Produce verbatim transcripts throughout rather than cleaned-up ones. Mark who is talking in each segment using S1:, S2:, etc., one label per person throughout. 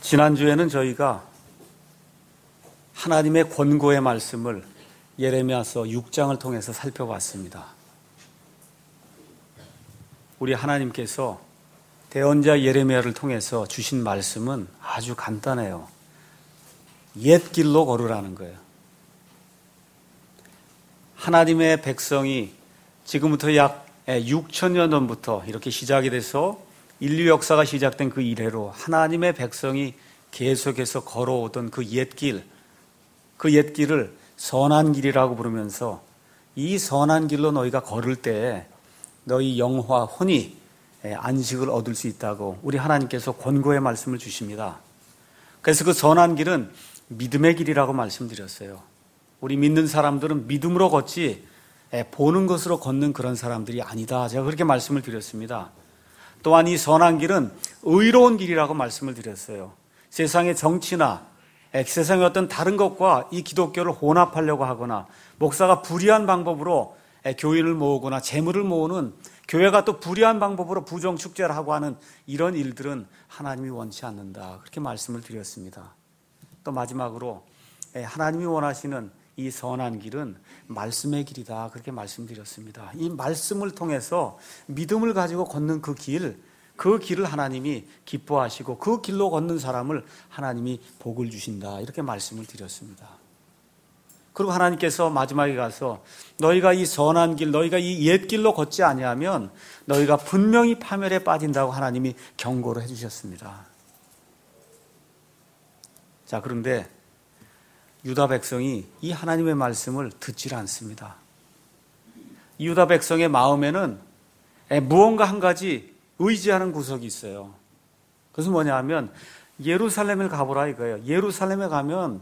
S1: 지난주에는 저희가 하나님의 권고의 말씀을 예레미야서 육 장을 통해서 살펴봤습니다. 우리 하나님께서 대언자 예레미야를 통해서 주신 말씀은 아주 간단해요. 옛 길로 걸으라는 거예요. 하나님의 백성이 지금부터 약 육천 년 전부터 이렇게 시작이 돼서 인류 역사가 시작된 그 이래로 하나님의 백성이 계속해서 걸어오던 그 옛길, 그 옛길을 선한 길이라고 부르면서 이 선한 길로 너희가 걸을 때 너희 영과 혼이 안식을 얻을 수 있다고 우리 하나님께서 권고의 말씀을 주십니다. 그래서 그 선한 길은 믿음의 길이라고 말씀드렸어요. 우리 믿는 사람들은 믿음으로 걷지 보는 것으로 걷는 그런 사람들이 아니다. 제가 그렇게 말씀을 드렸습니다. 또한 이 선한 길은 의로운 길이라고 말씀을 드렸어요. 세상의 정치나 세상의 어떤 다른 것과 이 기독교를 혼합하려고 하거나 목사가 불의한 방법으로 교인을 모으거나 재물을 모으는, 교회가 또 불의한 방법으로 부정축제를 하고 하는 이런 일들은 하나님이 원치 않는다. 그렇게 말씀을 드렸습니다. 또 마지막으로 하나님이 원하시는 이 선한 길은 말씀의 길이다. 그렇게 말씀드렸습니다. 이 말씀을 통해서 믿음을 가지고 걷는 그 길, 그 길을 하나님이 기뻐하시고 그 길로 걷는 사람을 하나님이 복을 주신다. 이렇게 말씀을 드렸습니다. 그리고 하나님께서 마지막에 가서 너희가 이 선한 길, 너희가 이 옛 길로 걷지 아니하면 너희가 분명히 파멸에 빠진다고 하나님이 경고를 해주셨습니다. 자, 그런데 유다 백성이 이 하나님의 말씀을 듣질 않습니다. 유다 백성의 마음에는 무언가 한 가지 의지하는 구석이 있어요. 그것은 뭐냐 하면 예루살렘을 가보라 이거예요. 예루살렘에 가면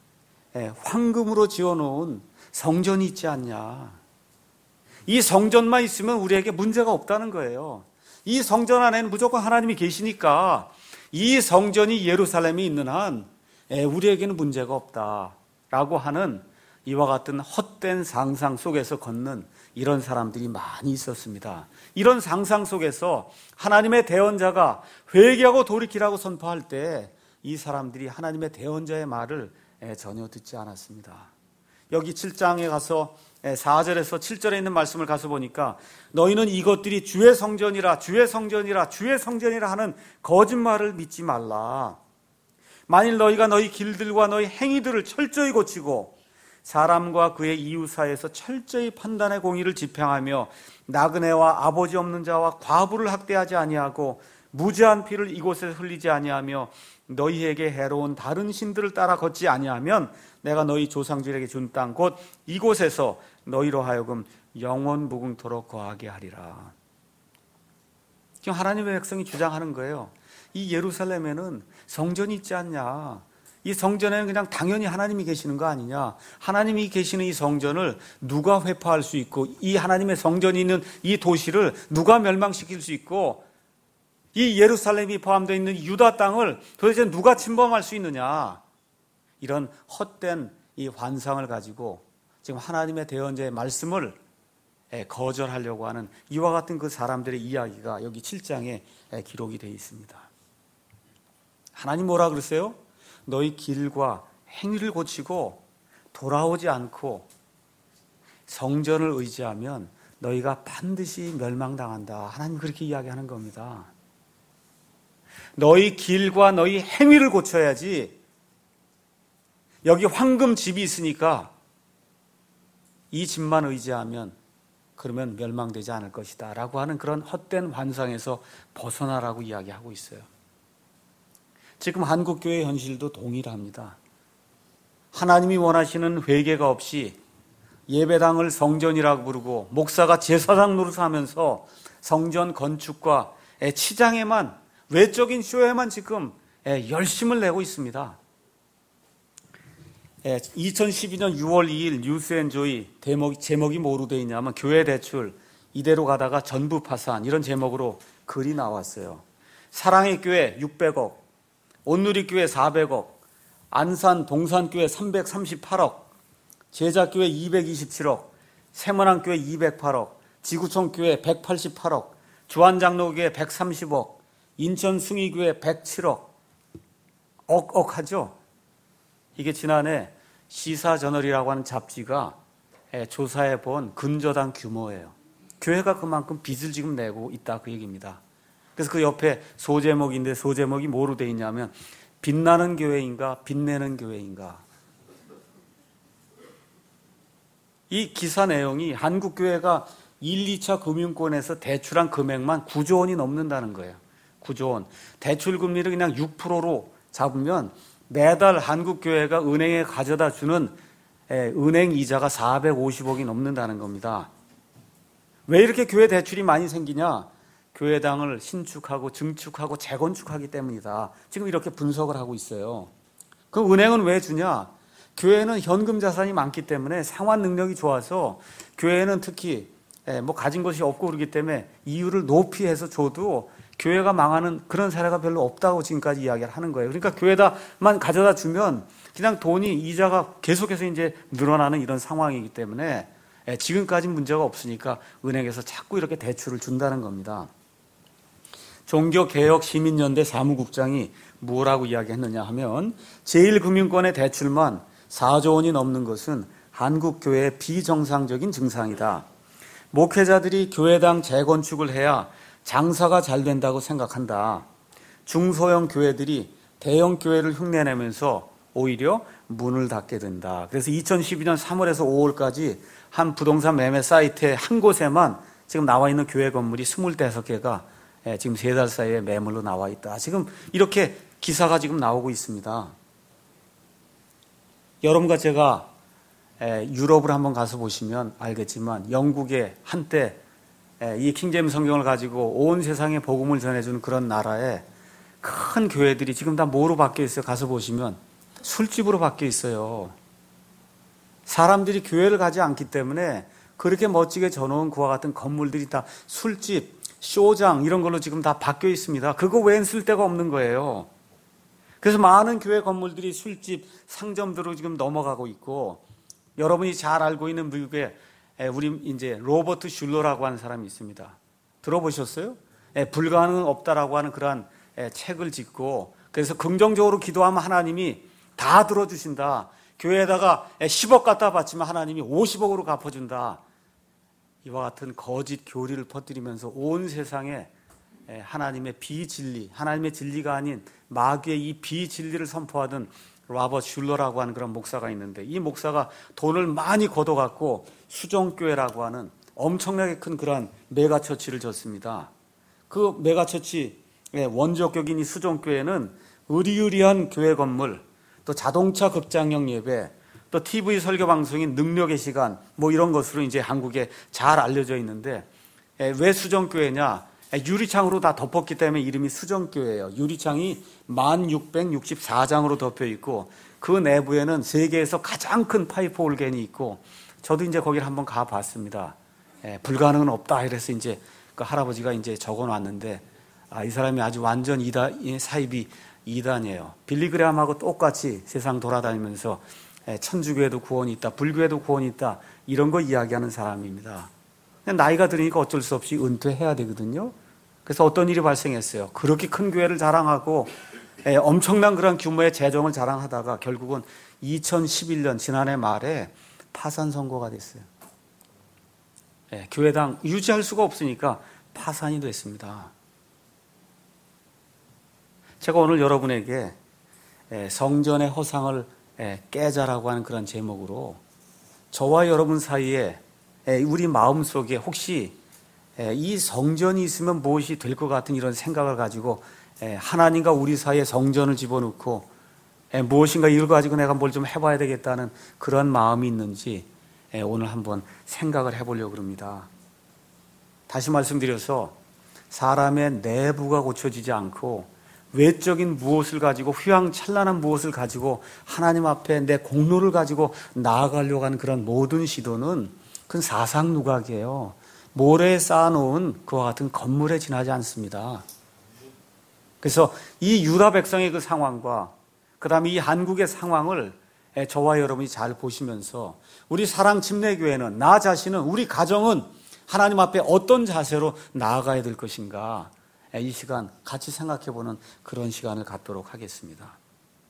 S1: 황금으로 지어놓은 성전이 있지 않냐. 이 성전만 있으면 우리에게 문제가 없다는 거예요. 이 성전 안에는 무조건 하나님이 계시니까 이 성전이 예루살렘에 있는 한 우리에게는 문제가 없다라고 하는 이와 같은 헛된 상상 속에서 걷는 이런 사람들이 많이 있었습니다. 이런 상상 속에서 하나님의 대언자가 회개하고 돌이키라고 선포할 때 이 사람들이 하나님의 대언자의 말을 전혀 듣지 않았습니다. 여기 칠 장에 가서 사 절에서 칠 절에 있는 말씀을 가서 보니까 너희는 이것들이 주의 성전이라 주의 성전이라 주의 성전이라 하는 거짓말을 믿지 말라. 만일 너희가 너희 길들과 너희 행위들을 철저히 고치고 사람과 그의 이웃 사이에서 철저히 판단의 공의를 집행하며 나그네와 아버지 없는 자와 과부를 학대하지 아니하고 무죄한 피를 이곳에서 흘리지 아니하며 너희에게 해로운 다른 신들을 따라 걷지 아니하면 내가 너희 조상들에게 준 땅 곧 이곳에서 너희로 하여금 영원 무궁토록 거하게 하리라. 지금 하나님의 백성이 주장하는 거예요. 이 예루살렘에는 성전이 있지 않냐. 이 성전에는 그냥 당연히 하나님이 계시는 거 아니냐. 하나님이 계시는 이 성전을 누가 회파할 수 있고 이 하나님의 성전이 있는 이 도시를 누가 멸망시킬 수 있고 이 예루살렘이 포함되어 있는 유다 땅을 도대체 누가 침범할 수 있느냐. 이런 헛된 이 환상을 가지고 지금 하나님의 대언자의 말씀을 거절하려고 하는 이와 같은 그 사람들의 이야기가 여기 칠 장에 기록이 되어 있습니다. 하나님 뭐라 그러세요? 너희 길과 행위를 고치고 돌아오지 않고 성전을 의지하면 너희가 반드시 멸망당한다. 하나님 그렇게 이야기하는 겁니다. 너희 길과 너희 행위를 고쳐야지. 여기 황금 집이 있으니까 이 집만 의지하면 그러면 멸망되지 않을 것이다 라고 하는 그런 헛된 환상에서 벗어나라고 이야기하고 있어요. 지금 한국교회 현실도 동일합니다. 하나님이 원하시는 회개가 없이 예배당을 성전이라고 부르고 목사가 제사장 노릇을 하면서 성전 건축과 치장에만, 외적인 쇼에만 지금 열심을 내고 있습니다. 이천십이 년 유월 이일 뉴스앤조이 제목이, 제목이 뭐로 되어 있냐면 교회 대출 이대로 가다가 전부 파산, 이런 제목으로 글이 나왔어요. 사랑의 교회 육백억, 온누리교회 사백억, 안산 동산교회 삼백삼십팔억, 제자교회 이백이십칠억, 세문안교회 이백팔억, 지구촌교회 백팔십팔억, 주한장로교회 백삼십억, 인천 숭의교회 백칠억, 억억하죠. 이게 지난해 시사저널이라고 하는 잡지가 조사해 본 근저당 규모예요. 교회가 그만큼 빚을 지금 내고 있다 그 얘기입니다. 그래서 그 옆에 소제목인데 소제목이 뭐로 돼 있냐면 빛나는 교회인가 빛내는 교회인가. 이 기사 내용이 한국 교회가 일, 이 차 금융권에서 대출한 금액만 구조 원이 넘는다는 거예요. 구조 원. 대출 금리를 그냥 육 퍼센트로 잡으면 매달 한국 교회가 은행에 가져다 주는 은행 이자가 사백오십억이 넘는다는 겁니다. 왜 이렇게 교회 대출이 많이 생기냐? 교회당을 신축하고 증축하고 재건축하기 때문이다. 지금 이렇게 분석을 하고 있어요. 그럼 은행은 왜 주냐? 교회는 현금 자산이 많기 때문에 상환 능력이 좋아서 교회는 특히 뭐 가진 것이 없고 그러기 때문에 이율을 높이 해서 줘도 교회가 망하는 그런 사례가 별로 없다고 지금까지 이야기를 하는 거예요. 그러니까 교회다만 가져다 주면 그냥 돈이 이자가 계속해서 이제 늘어나는 이런 상황이기 때문에 지금까지 문제가 없으니까 은행에서 자꾸 이렇게 대출을 준다는 겁니다. 종교개혁시민연대 사무국장이 뭐라고 이야기했느냐 하면 제일금융권의 대출만 사조 원이 넘는 것은 한국 교회의 비정상적인 증상이다. 목회자들이 교회당 재건축을 해야 장사가 잘 된다고 생각한다. 중소형 교회들이 대형 교회를 흉내내면서 오히려 문을 닫게 된다. 그래서 이천십이년 삼월에서 오월까지 한 부동산 매매 사이트에 한 곳에만 지금 나와 있는 교회 건물이 스물다섯 개가 지금 세 달 사이에 매물로 나와 있다. 지금 이렇게 기사가 지금 나오고 있습니다. 여러분과 제가 유럽을 한번 가서 보시면 알겠지만 영국에 한때 이 킹제임스 성경을 가지고 온 세상에 복음을 전해주는 그런 나라에 큰 교회들이 지금 다 뭐로 바뀌어 있어요? 가서 보시면 술집으로 바뀌어 있어요. 사람들이 교회를 가지 않기 때문에 그렇게 멋지게 져놓은 그와 같은 건물들이 다 술집, 쇼장 이런 걸로 지금 다 바뀌어 있습니다. 그거 외엔 쓸 데가 없는 거예요. 그래서 많은 교회 건물들이 술집, 상점들로 지금 넘어가고 있고, 여러분이 잘 알고 있는 미국에 우리 이제 로버트 슐러라고 하는 사람이 있습니다. 들어보셨어요? 불가능은 없다라고 하는 그러한 책을 짓고, 그래서 긍정적으로 기도하면 하나님이 다 들어주신다. 교회에다가 십억 갖다 바치면 하나님이 오십억으로 갚아준다. 이와 같은 거짓 교리를 퍼뜨리면서 온 세상에 하나님의 비진리, 하나님의 진리가 아닌 마귀의 이 비진리를 선포하던 로버트 슐러라고 하는 그런 목사가 있는데, 이 목사가 돈을 많이 걷어갖고 수종교회라고 하는 엄청나게 큰 그러한 메가처치를 졌습니다. 그 메가처치의 원조격인 이 수종교회는 의리의리한 교회 건물, 또 자동차 극장형 예배, 또 티비 설교 방송인 능력의 시간, 뭐 이런 것으로 이제 한국에 잘 알려져 있는데, 왜 수정교회냐? 유리창으로 다 덮었기 때문에 이름이 수정교회예요. 유리창이 만 육백육십사 장으로 덮여 있고, 그 내부에는 세계에서 가장 큰 파이프 올겐이 있고, 저도 이제 거기를 한번 가봤습니다. 불가능은 없다. 이래서 이제 그 할아버지가 이제 적어 놨는데, 아, 이 사람이 아주 완전 이단, 사입이 이단이에요. 빌리그램하고 똑같이 세상 돌아다니면서 천주교에도 구원이 있다, 불교에도 구원이 있다, 이런 거 이야기하는 사람입니다. 나이가 들으니까 어쩔 수 없이 은퇴해야 되거든요. 그래서 어떤 일이 발생했어요. 그렇게 큰 교회를 자랑하고 엄청난 그런 규모의 재정을 자랑하다가 결국은 이천십일 년 지난해 말에 파산 선고가 됐어요. 교회당 유지할 수가 없으니까 파산이 됐습니다. 제가 오늘 여러분에게 성전의 허상을 깨자라고 하는 그런 제목으로 저와 여러분 사이에 우리 마음속에 혹시 이 성전이 있으면 무엇이 될 것 같은 이런 생각을 가지고 하나님과 우리 사이에 성전을 집어넣고 무엇인가 이걸 가지고 내가 뭘 좀 해봐야 되겠다는 그런 마음이 있는지 오늘 한번 생각을 해보려고 합니다. 다시 말씀드려서 사람의 내부가 고쳐지지 않고 외적인 무엇을 가지고 휘황찬란한 무엇을 가지고 하나님 앞에 내 공로를 가지고 나아가려고 하는 그런 모든 시도는 그건 사상누각이에요. 모래에 쌓아놓은 그와 같은 건물에 지나지 않습니다. 그래서 이 유다 백성의 그 상황과 그 다음에 이 한국의 상황을 저와 여러분이 잘 보시면서 우리 사랑 침례교회는, 나 자신은, 우리 가정은 하나님 앞에 어떤 자세로 나아가야 될 것인가, 이 시간 같이 생각해보는 그런 시간을 갖도록 하겠습니다.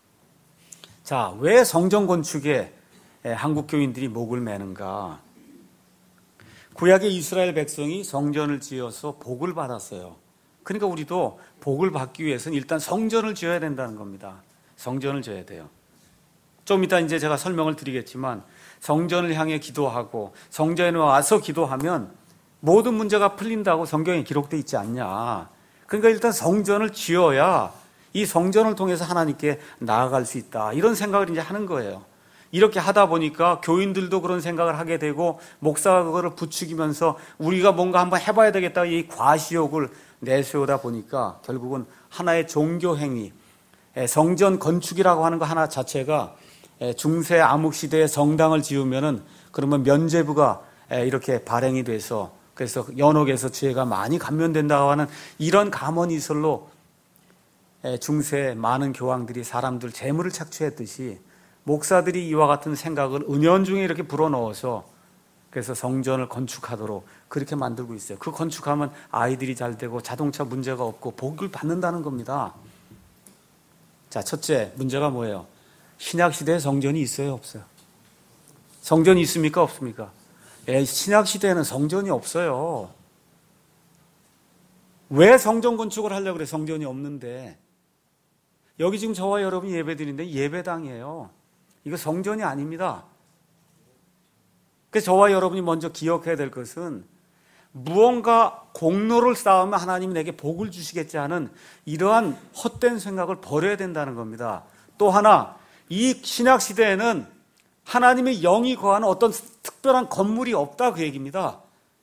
S1: 자, 왜 성전 건축에 한국 교인들이 목을 매는가? 구약의 이스라엘 백성이 성전을 지어서 복을 받았어요. 그러니까 우리도 복을 받기 위해서는 일단 성전을 지어야 된다는 겁니다. 성전을 지어야 돼요. 좀 이따 이제 제가 설명을 드리겠지만 성전을 향해 기도하고 성전에 와서 기도하면 모든 문제가 풀린다고 성경에 기록되어 있지 않냐. 그러니까 일단 성전을 지어야 이 성전을 통해서 하나님께 나아갈 수 있다. 이런 생각을 이제 하는 거예요. 이렇게 하다 보니까 교인들도 그런 생각을 하게 되고 목사가 그거를 부추기면서 우리가 뭔가 한번 해봐야 되겠다 이 과시욕을 내세우다 보니까 결국은 하나의 종교 행위, 성전 건축이라고 하는 거 하나 자체가 중세 암흑 시대에 성당을 지으면은 그러면 면죄부가 이렇게 발행이 돼서 그래서 연옥에서 죄가 많이 감면된다고 하는 이런 가문이설로 중세 많은 교황들이 사람들 재물을 착취했듯이 목사들이 이와 같은 생각을 은연중에 이렇게 불어넣어서 그래서 성전을 건축하도록 그렇게 만들고 있어요. 그 건축하면 아이들이 잘 되고 자동차 문제가 없고 복을 받는다는 겁니다. 자, 첫째 문제가 뭐예요? 신약시대에 성전이 있어요, 없어요? 성전이 있습니까, 없습니까? 예, 신약시대에는 성전이 없어요. 왜 성전 건축을 하려고 그래? 성전이 없는데. 여기 지금 저와 여러분이 예배드리는데 예배당이에요. 이거 성전이 아닙니다. 그래서 저와 여러분이 먼저 기억해야 될 것은 무언가 공로를 쌓으면 하나님이 내게 복을 주시겠지 하는 이러한 헛된 생각을 버려야 된다는 겁니다. 또 하나, 이 신약시대에는 하나님의 영이 거하는 어떤 특별한 건물이 없다 그 얘기입니다.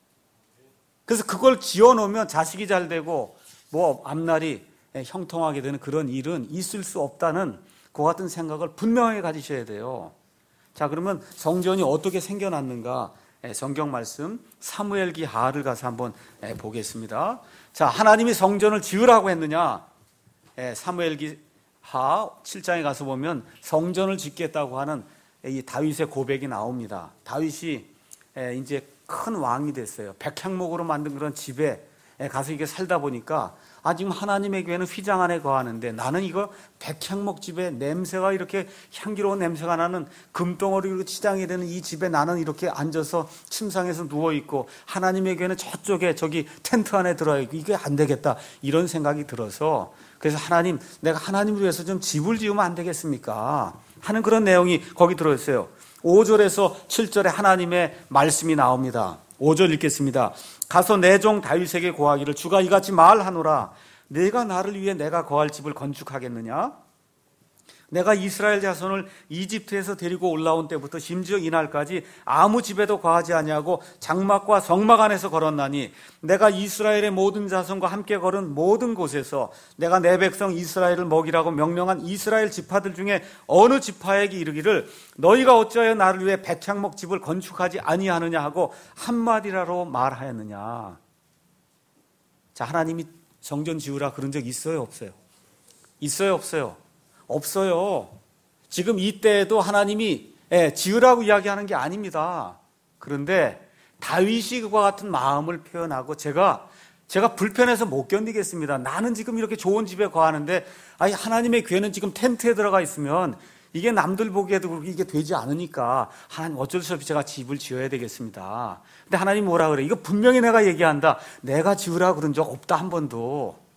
S1: 그래서 그걸 지어놓으면 자식이 잘 되고 뭐 앞날이 형통하게 되는 그런 일은 있을 수 없다는 그 같은 생각을 분명하게 가지셔야 돼요. 자, 그러면 성전이 어떻게 생겨났는가? 성경 말씀 사무엘기 하를 가서 한번 보겠습니다. 자, 하나님이 성전을 지으라고 했느냐? 사무엘기 하 칠 장에 가서 보면 성전을 짓겠다고 하는 이 다윗의 고백이 나옵니다. 다윗이 이제 큰 왕이 됐어요. 백향목으로 만든 그런 집에 가서 이게 살다 보니까 아, 지금 하나님의 교회는 휘장 안에 거하는데 나는 이거 백향목 집에 냄새가 이렇게 향기로운 냄새가 나는 금덩어리로 치장이 되는 이 집에 나는 이렇게 앉아서 침상에서 누워있고 하나님의 교회는 저쪽에 저기 텐트 안에 들어있고 이게 안 되겠다 이런 생각이 들어서 그래서 하나님 내가 하나님을 위해서 좀 집을 지으면 안 되겠습니까 하는 그런 내용이 거기 들어있어요. 오 절에서 칠 절에 하나님의 말씀이 나옵니다. 오 절 읽겠습니다. 가서 내 종 다윗에게 고하기를 주가 이같이 말하노라 내가 나를 위해 내가 거할 집을 건축하겠느냐? 내가 이스라엘 자손을 이집트에서 데리고 올라온 때부터 심지어 이날까지 아무 집에도 거하지 아니하고 장막과 성막 안에서 걸었나니 내가 이스라엘의 모든 자손과 함께 걸은 모든 곳에서 내가 내 백성 이스라엘을 먹이라고 명령한 이스라엘 지파들 중에 어느 지파에게 이르기를 너희가 어찌하여 나를 위해 백향목 집을 건축하지 아니하느냐 하고 한마디라로 말하였느냐. 자, 하나님이 성전 지으라 그런 적 있어요, 없어요? 있어요, 없어요? 없어요. 지금 이때에도 하나님이 지으라고 이야기하는 게 아닙니다. 그런데 다윗이 그와 같은 마음을 표현하고 제가 제가 불편해서 못 견디겠습니다. 나는 지금 이렇게 좋은 집에 거하는데 아니 하나님의 교회는 지금 텐트에 들어가 있으면 이게 남들 보기에도 그렇게 이게 되지 않으니까 하나님 어쩔 수 없이 제가 집을 지어야 되겠습니다. 근데 하나님 뭐라 그래? 이거 분명히 내가 얘기한다. 내가 지으라 그런 적 없다 한 번도.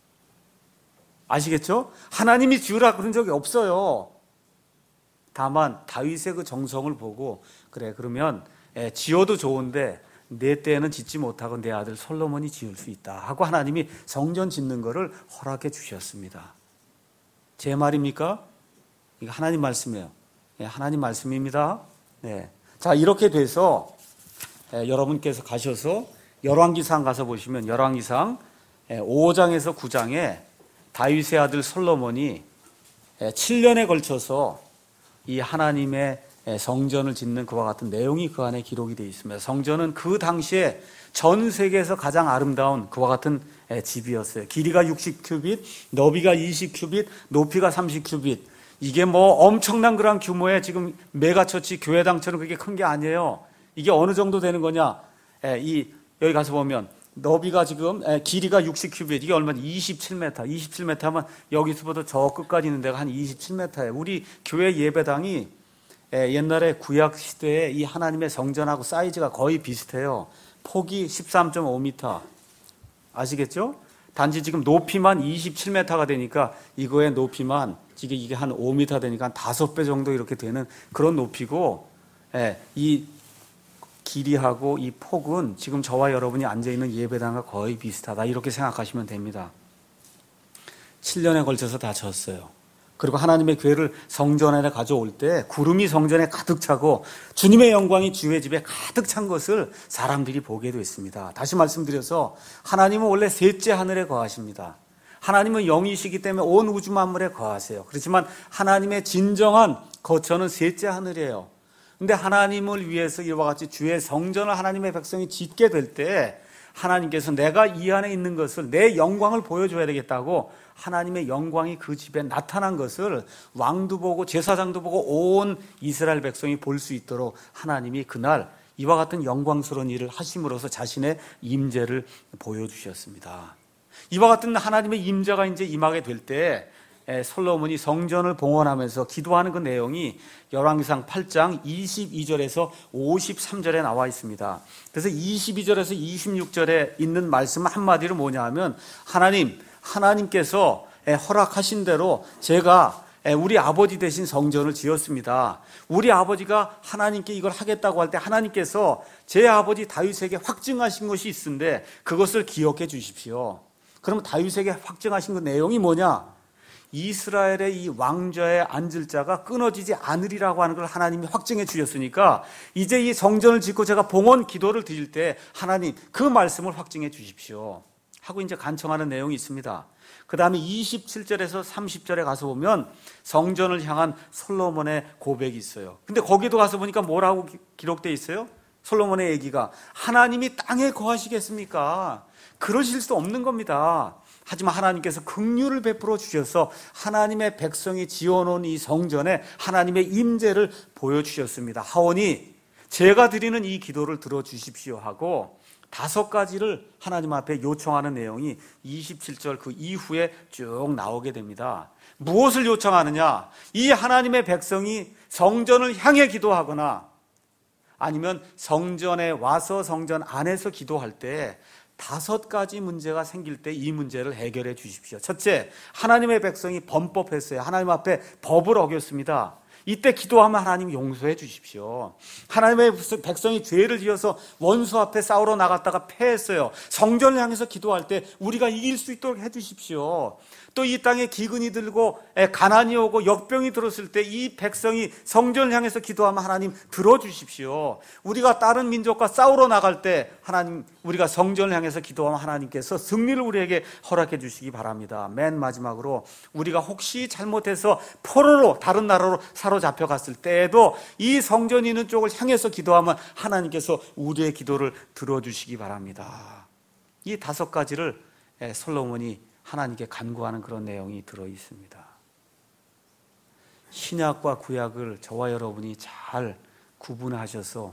S1: 아시겠죠? 하나님이 지으라 그런 적이 없어요. 다만 다윗의 그 정성을 보고 그래 그러면 예, 지어도 좋은데 내 때에는 짓지 못하고 내 아들 솔로몬이 지을 수 있다 하고 하나님이 성전 짓는 것을 허락해 주셨습니다. 제 말입니까? 이거 하나님 말씀이에요. 예, 하나님 말씀입니다. 네. 자, 이렇게 돼서 예, 여러분께서 가셔서 열왕기상 가서 보시면 열왕기상 예, 오 장에서 구 장에 다윗의 아들 솔로몬이 칠 년에 걸쳐서 이 하나님의 성전을 짓는 그와 같은 내용이 그 안에 기록이 되어 있습니다. 성전은 그 당시에 전 세계에서 가장 아름다운 그와 같은 집이었어요. 길이가 육십 큐빗, 너비가 이십 큐빗, 높이가 삼십 큐빗. 이게 뭐 엄청난 그런 규모의 지금 메가처치 교회당처럼 그렇게 큰 게 아니에요. 이게 어느 정도 되는 거냐? 이 여기 가서 보면 너비가 지금 길이가 육십 큐빗, 이게 얼마지? 이십칠 미터. 이십칠 미터 하면 여기서부터 저 끝까지 있는 데가 한 이십칠 미터예요. 우리 교회 예배당이 옛날에 구약 시대에 이 하나님의 성전하고 사이즈가 거의 비슷해요. 폭이 십삼 점 오 미터. 아시겠죠? 단지 지금 높이만 이십칠 미터가 되니까 이거의 높이만 이게 이게 한 오 미터 되니까 한 다섯 배 정도 이렇게 되는 그런 높이고, 이 길이하고 이 폭은 지금 저와 여러분이 앉아있는 예배당과 거의 비슷하다, 이렇게 생각하시면 됩니다. 칠 년에 걸쳐서 다 졌어요. 그리고 하나님의 교회를 성전에 가져올 때 구름이 성전에 가득 차고 주님의 영광이 주의 집에 가득 찬 것을 사람들이 보게 됐습니다. 다시 말씀드려서 하나님은 원래 셋째 하늘에 거하십니다. 하나님은 영이시기 때문에 온 우주 만물에 거하세요. 그렇지만 하나님의 진정한 거처는 셋째 하늘이에요. 근데 하나님을 위해서 이와 같이 주의 성전을 하나님의 백성이 짓게 될 때 하나님께서 내가 이 안에 있는 것을, 내 영광을 보여줘야 되겠다고 하나님의 영광이 그 집에 나타난 것을 왕도 보고 제사장도 보고 온 이스라엘 백성이 볼 수 있도록 하나님이 그날 이와 같은 영광스러운 일을 하심으로써 자신의 임재를 보여주셨습니다. 이와 같은 하나님의 임재가 이제 임하게 될 때 솔로몬이 성전을 봉헌하면서 기도하는 그 내용이 열왕기상 팔 장 이십이 절에서 오십삼 절에 나와 있습니다. 그래서 이십이 절에서 이십육 절에 있는 말씀 한마디로 뭐냐 하면, 하나님, 하나님께서 허락하신 대로 제가 우리 아버지 대신 성전을 지었습니다. 우리 아버지가 하나님께 이걸 하겠다고 할 때 하나님께서 제 아버지 다윗에게 확증하신 것이 있는데 그것을 기억해 주십시오. 그럼 다윗에게 확증하신 그 내용이 뭐냐? 이스라엘의 이 왕좌에 앉을 자가 끊어지지 않으리라고 하는 걸 하나님이 확증해 주셨으니까 이제 이 성전을 짓고 제가 봉헌 기도를 드릴 때 하나님 그 말씀을 확증해 주십시오 하고 이제 간청하는 내용이 있습니다. 그 다음에 이십칠 절에서 삼십 절에 가서 보면 성전을 향한 솔로몬의 고백이 있어요. 근데 거기도 가서 보니까 뭐라고 기록되어 있어요? 솔로몬의 얘기가, 하나님이 땅에 거하시겠습니까? 그러실 수 없는 겁니다. 하지만 하나님께서 긍휼을 베풀어 주셔서 하나님의 백성이 지어놓은 이 성전에 하나님의 임재를 보여주셨습니다. 하오니 제가 드리는 이 기도를 들어주십시오 하고 다섯 가지를 하나님 앞에 요청하는 내용이 이십칠 절 그 이후에 쭉 나오게 됩니다. 무엇을 요청하느냐? 이 하나님의 백성이 성전을 향해 기도하거나 아니면 성전에 와서 성전 안에서 기도할 때 다섯 가지 문제가 생길 때 이 문제를 해결해 주십시오. 첫째, 하나님의 백성이 범법했어요. 하나님 앞에 법을 어겼습니다. 이때 기도하면 하나님 용서해 주십시오. 하나님의 백성이 죄를 지어서 원수 앞에 싸우러 나갔다가 패했어요. 성전을 향해서 기도할 때 우리가 이길 수 있도록 해 주십시오. 또 이 땅에 기근이 들고 가난이 오고 역병이 들었을 때 이 백성이 성전을 향해서 기도하면 하나님 들어주십시오. 우리가 다른 민족과 싸우러 나갈 때 하나님, 우리가 성전을 향해서 기도하면 하나님께서 승리를 우리에게 허락해 주시기 바랍니다. 맨 마지막으로 우리가 혹시 잘못해서 포로로 다른 나라로 사로잡혀 갔을 때에도 이 성전이 있는 쪽을 향해서 기도하면 하나님께서 우리의 기도를 들어주시기 바랍니다. 이 다섯 가지를 솔로몬이 하나님께 간구하는 그런 내용이 들어 있습니다. 신약과 구약을 저와 여러분이 잘 구분하셔서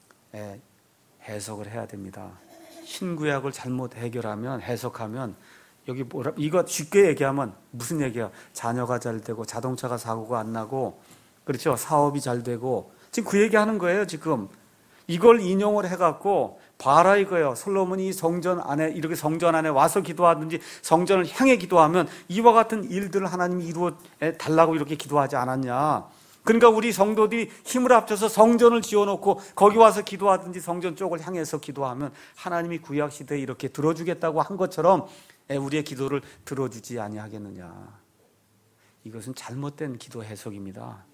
S1: 해석을 해야 됩니다. 신구약을 잘못 해결하면, 해석하면, 여기 뭐라, 이거 쉽게 얘기하면 무슨 얘기야? 자녀가 잘 되고 자동차가 사고가 안 나고, 그렇죠? 사업이 잘 되고, 지금 그 얘기하는 거예요. 지금 이걸 인용을 해갖고 봐라 이거예요. 솔로몬이 성전 안에, 이렇게 성전 안에 와서 기도하든지 성전을 향해 기도하면 이와 같은 일들을 하나님이 이루어 달라고 이렇게 기도하지 않았냐. 그러니까 우리 성도들이 힘을 합쳐서 성전을 지어놓고 거기 와서 기도하든지 성전 쪽을 향해서 기도하면 하나님이 구약시대에 이렇게 들어주겠다고 한 것처럼 우리의 기도를 들어주지 아니하겠느냐. 이것은 잘못된 기도 해석입니다.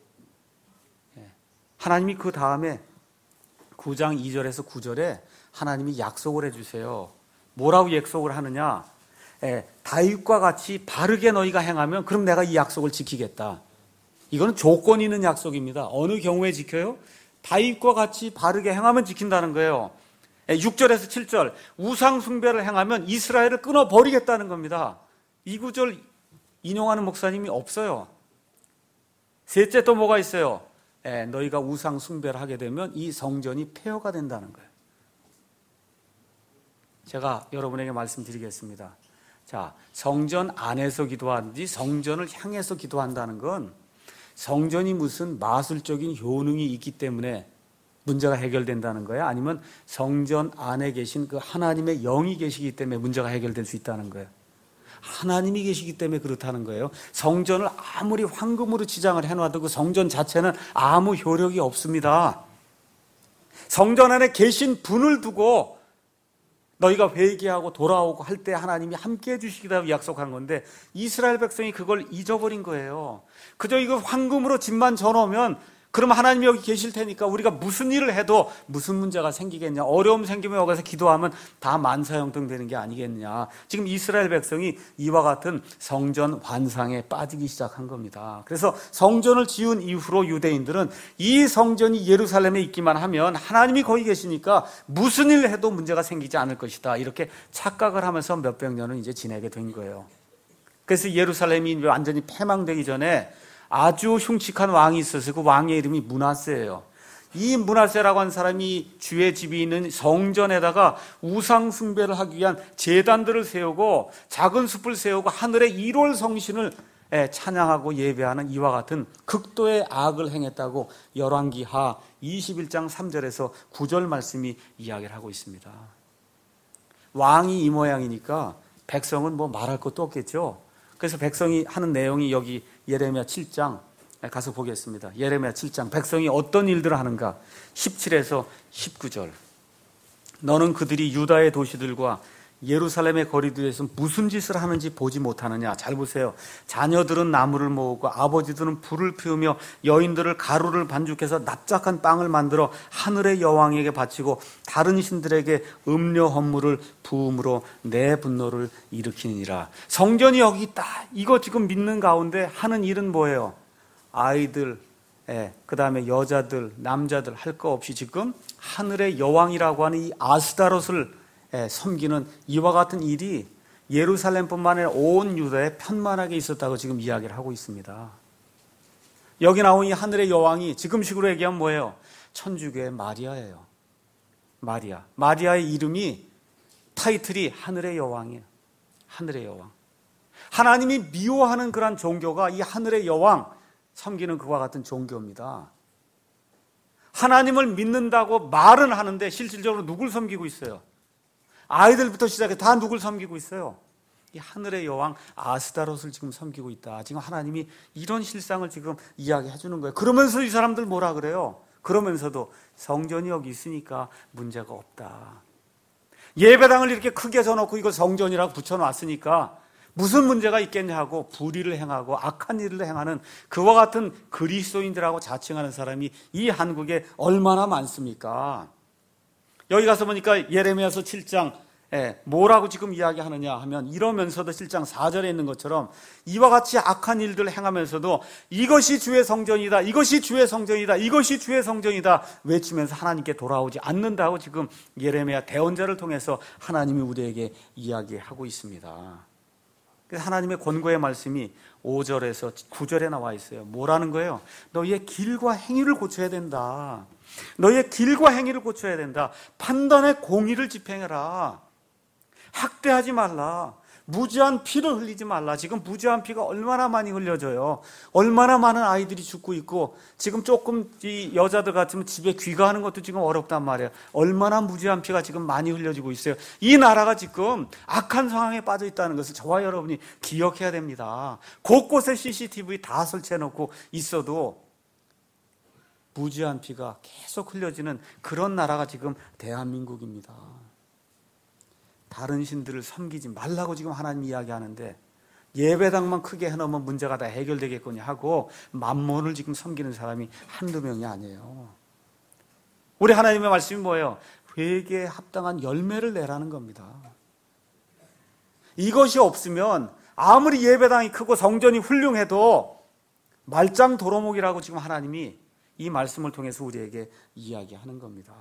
S1: 하나님이 그 다음에 구 장 이 절에서 구 절에 하나님이 약속을 해주세요. 뭐라고 약속을 하느냐? 예, 다윗과 같이 바르게 너희가 행하면 그럼 내가 이 약속을 지키겠다. 이거는 조건 있는 약속입니다. 어느 경우에 지켜요? 다윗과 같이 바르게 행하면 지킨다는 거예요. 예, 육 절에서 칠 절 우상 숭배를 행하면 이스라엘을 끊어버리겠다는 겁니다. 이 구절 인용하는 목사님이 없어요. 셋째 또 뭐가 있어요? 예, 너희가 우상 숭배를 하게 되면 이 성전이 폐허가 된다는 거예요. 제가 여러분에게 말씀드리겠습니다. 자, 성전 안에서 기도하든지 성전을 향해서 기도한다는 건 성전이 무슨 마술적인 효능이 있기 때문에 문제가 해결된다는 거야? 아니면 성전 안에 계신 그 하나님의 영이 계시기 때문에 문제가 해결될 수 있다는 거예요? 하나님이 계시기 때문에 그렇다는 거예요. 성전을 아무리 황금으로 치장을 해놔도 그 성전 자체는 아무 효력이 없습니다. 성전 안에 계신 분을 두고 너희가 회개하고 돌아오고 할 때 하나님이 함께 해주시기다 약속한 건데 이스라엘 백성이 그걸 잊어버린 거예요. 그저 이거 황금으로 집만 져놓으면 그럼 하나님이 여기 계실 테니까 우리가 무슨 일을 해도 무슨 문제가 생기겠냐, 어려움 생기면 여기 가서 기도하면 다 만사형통 되는 게 아니겠느냐. 지금 이스라엘 백성이 이와 같은 성전 환상에 빠지기 시작한 겁니다. 그래서 성전을 지은 이후로 유대인들은 이 성전이 예루살렘에 있기만 하면 하나님이 거기 계시니까 무슨 일을 해도 문제가 생기지 않을 것이다, 이렇게 착각을 하면서 몇백 년을 이제 지내게 된 거예요. 그래서 예루살렘이 완전히 패망되기 전에 아주 흉측한 왕이 있었어요. 그 왕의 이름이 므낫세예요. 이 므낫세라고 하는 사람이 주의 집이 있는 성전에다가 우상 숭배를 하기 위한 제단들을 세우고 작은 숲을 세우고 하늘의 일월 성신을 찬양하고 예배하는 이와 같은 극도의 악을 행했다고 열왕기하 이십일 장 삼 절에서 구 절 말씀이 이야기를 하고 있습니다. 왕이 이 모양이니까 백성은 뭐 말할 것도 없겠죠. 그래서 백성이 하는 내용이 여기 예레미야 칠 장 가서 보겠습니다. 예레미야 칠 장 백성이 어떤 일들을 하는가. 십칠에서 십구 절. 너는 그들이 유다의 도시들과 예루살렘의 거리들에서 무슨 짓을 하는지 보지 못하느냐. 잘 보세요. 자녀들은 나무를 모으고 아버지들은 불을 피우며 여인들을 가루를 반죽해서 납작한 빵을 만들어 하늘의 여왕에게 바치고 다른 신들에게 음료 헌물을 부음으로 내 분노를 일으키니라. 성전이 여기 있다, 이거 지금 믿는 가운데 하는 일은 뭐예요? 아이들, 예, 그 다음에 여자들, 남자들 할 거 없이 지금 하늘의 여왕이라고 하는 이 아스다롯을 섬기는 이와 같은 일이 예루살렘뿐만 아니라 온 유다에 편만하게 있었다고 지금 이야기를 하고 있습니다. 여기 나온 이 하늘의 여왕이 지금식으로 얘기하면 뭐예요? 천주교의 마리아예요. 마리아. 마리아의 이름이, 타이틀이 하늘의 여왕이에요. 하늘의 여왕. 하나님이 미워하는 그런 종교가 이 하늘의 여왕 섬기는 그와 같은 종교입니다. 하나님을 믿는다고 말은 하는데 실질적으로 누굴 섬기고 있어요? 아이들부터 시작해 다 누굴 섬기고 있어요? 이 하늘의 여왕 아스다롯을 지금 섬기고 있다. 지금 하나님이 이런 실상을 지금 이야기해 주는 거예요. 그러면서 이 사람들 뭐라 그래요? 그러면서도 성전이 여기 있으니까 문제가 없다. 예배당을 이렇게 크게 져놓고 이거 성전이라고 붙여놨으니까 무슨 문제가 있겠냐 하고 불의를 행하고 악한 일을 행하는 그와 같은 그리스도인들하고 자칭하는 사람이 이 한국에 얼마나 많습니까? 여기 가서 보니까 예레미야서 칠 장 예, 뭐라고 지금 이야기하느냐 하면 이러면서도 칠 장 사 절에 있는 것처럼 이와 같이 악한 일들을 행하면서도 이것이 주의 성전이다, 이것이 주의 성전이다, 이것이 주의 성전이다 외치면서 하나님께 돌아오지 않는다고 지금 예레미야 대언자를 통해서 하나님이 우리에게 이야기하고 있습니다. 그래서 하나님의 권고의 말씀이 오 절에서 구 절에 나와 있어요. 뭐라는 거예요? 너희의 길과 행위를 고쳐야 된다. 너희의 길과 행위를 고쳐야 된다. 판단의 공의를 집행해라. 학대하지 말라. 무지한 피를 흘리지 말라. 지금 무지한 피가 얼마나 많이 흘려져요. 얼마나 많은 아이들이 죽고 있고 지금 조금 이 여자들 같으면 집에 귀가하는 것도 지금 어렵단 말이에요. 얼마나 무지한 피가 지금 많이 흘려지고 있어요. 이 나라가 지금 악한 상황에 빠져 있다는 것을 저와 여러분이 기억해야 됩니다. 곳곳에 씨씨티비 다 설치해놓고 있어도 무지한 피가 계속 흘려지는 그런 나라가 지금 대한민국입니다. 다른 신들을 섬기지 말라고 지금 하나님 이야기하는데 예배당만 크게 해놓으면 문제가 다 해결되겠거니 하고 만몬을 지금 섬기는 사람이 한두 명이 아니에요. 우리 하나님의 말씀이 뭐예요? 회개에 합당한 열매를 내라는 겁니다. 이것이 없으면 아무리 예배당이 크고 성전이 훌륭해도 말짱 도로목이라고 지금 하나님이 이 말씀을 통해서 우리에게 이야기하는 겁니다.